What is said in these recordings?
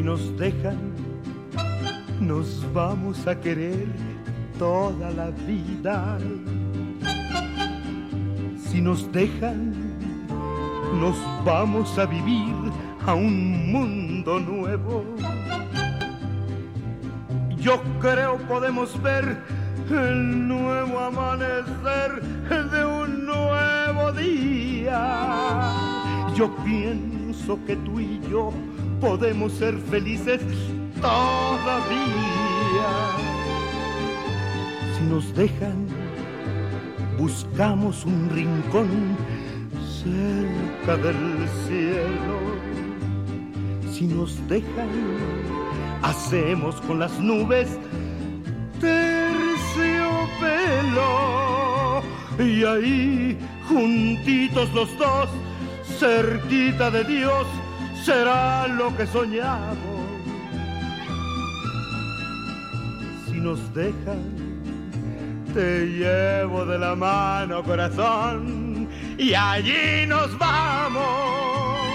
nos dejan, nos vamos a querer toda la vida. Si nos dejan, nos vamos a vivir a un mundo nuevo. Yo creo podemos ver el nuevo amanecer de un nuevo día. Yo pienso que tú y yo podemos ser felices todavía. Si nos dejan, buscamos un rincón cerca del cielo. Si nos dejan, hacemos con las nubes terciopelo. Y ahí, juntitos los dos, cerquita de Dios, será lo que soñamos. Si nos dejan, te llevo de la mano, corazón, y allí nos vamos.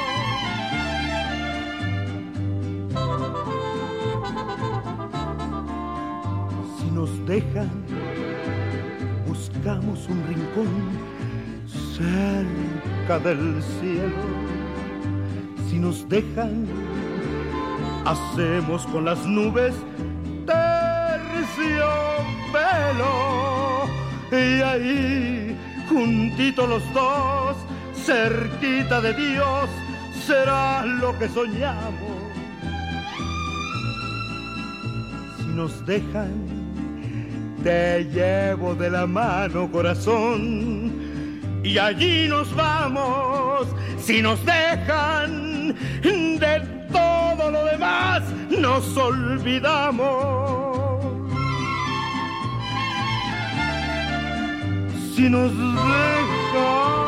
Si nos dejan, buscamos un rincón cerca del cielo. Si nos dejan, hacemos con las nubes terciopelo. Y ahí, juntitos los dos, cerquita de Dios, será lo que soñamos. Si nos dejan, te llevo de la mano, corazón, y allí nos vamos. Si nos dejan, de todo lo demás nos olvidamos. Si nos dejan,